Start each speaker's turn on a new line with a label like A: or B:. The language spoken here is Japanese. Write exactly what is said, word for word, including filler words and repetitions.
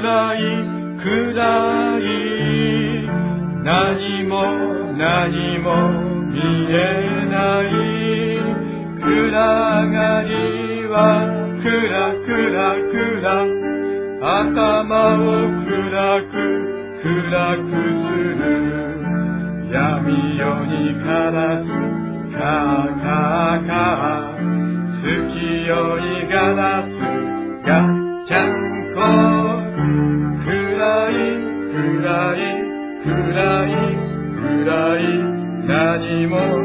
A: 暗い暗い何も何も見えない暗がりは暗暗暗頭を暗く暗くする闇夜にカラスカーカーカー月よいガラスガッチャンコ暗い暗い暗い暗い何も